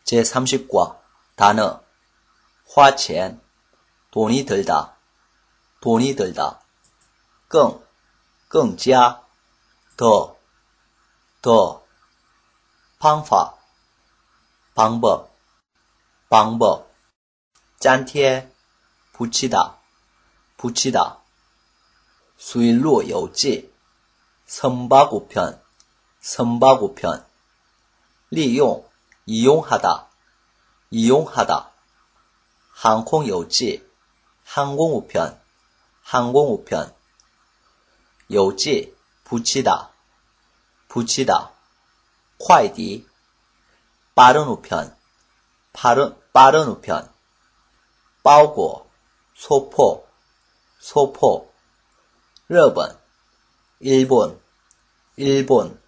제30과 단어花钱 돈이 들다 돈이 들다 更加 더方法 방법 粘贴 붙이다水路有记 선박우편 利用 이용하다 航空有记 항공우편 有记 붙이다 快递 빠른 우편 包裹 소포 日本 일본